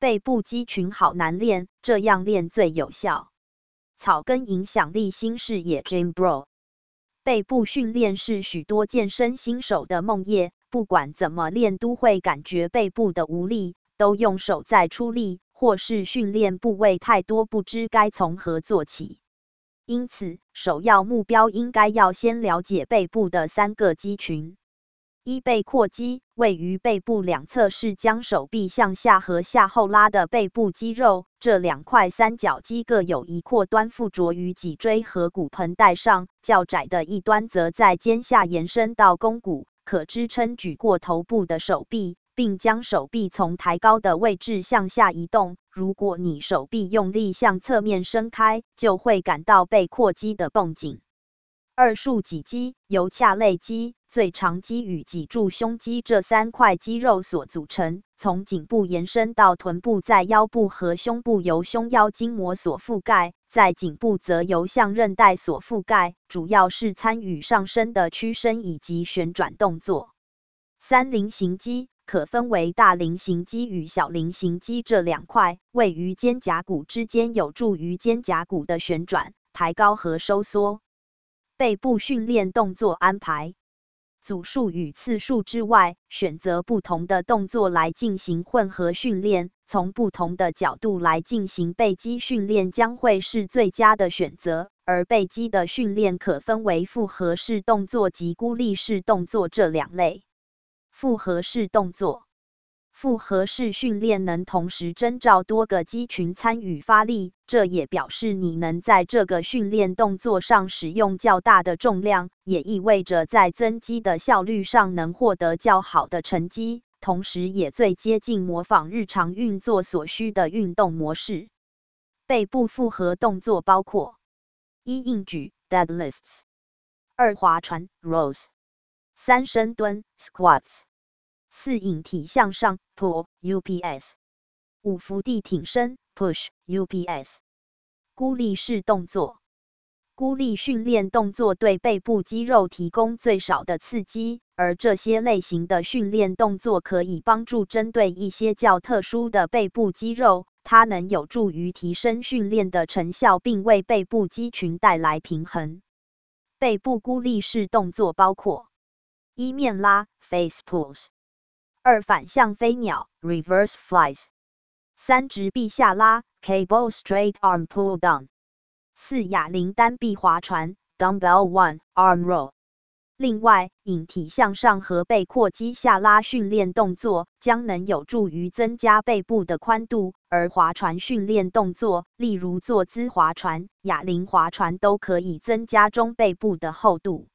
背部肌群好难练，这样练最有效。草根影响力新视野 Jim Bro。背部训练是许多健身新手的梦魇，不管怎么练都会感觉背部的无力，都用手在出力，或是训练部位太多，不知该从何做起。因此，首要目标应该要先了解背部的3个肌群。一、背阔肌，位于背部两侧，是将手臂向下和下后拉的背部肌肉。这2块三角肌各有一阔端附着于脊椎和骨盆带上，较窄的一端则在肩下延伸到肱骨，可支撑举过头部的手臂，并将手臂从抬高的位置向下移动。如果你手臂用力向侧面伸开，就会感到背阔肌的绷紧。2、竖脊肌，由髂肋肌、最长肌与脊柱胸肌这3块肌肉所组成，从颈部延伸到臀部，在腰部和胸部由胸腰筋膜所覆盖，在颈部则由项韧带所覆盖，主要是参与上身的屈伸以及旋转动作。3、菱形肌，可分为大菱形肌与小菱形肌这2块，位于肩胛骨之间，有助于肩胛骨的旋转、抬高和收缩。背部训练动作安排：组数与次数之外，选择不同的动作来进行混合训练，从不同的角度来进行背肌训练将会是最佳的选择。而背肌的训练可分为复合式动作及孤立式动作这2类。复合式动作。复合式训练能同时征召多个肌群参与发力，这也表示你能在这个训练动作上使用较大的重量，也意味着在增肌的效率上能获得较好的成绩，同时也最接近模仿日常运作所需的运动模式。背部复合动作包括： 1、硬举 deadlifts， 2、划船 rows， 3、深蹲 squats， 4、引体向上 pull UPS， 5、伏地挺身 push UPS。 孤立式动作。孤立训练动作对背部肌肉提供最少的刺激，而这些类型的训练动作可以帮助针对一些较特殊的背部肌肉，它能有助于提升训练的成效，并为背部肌群带来平衡。背部孤立式动作包括： 1、面拉 face pulls， 2、反向飞鸟 reverse flies， 3、直臂下拉 cable straight arm pull down， 4、哑铃单臂划船 dumbbell one arm row。 另外，引体向上和背阔肌下拉训练动作将能有助于增加背部的宽度，而划船训练动作，例如坐姿划船、哑铃划船，都可以增加中背部的厚度。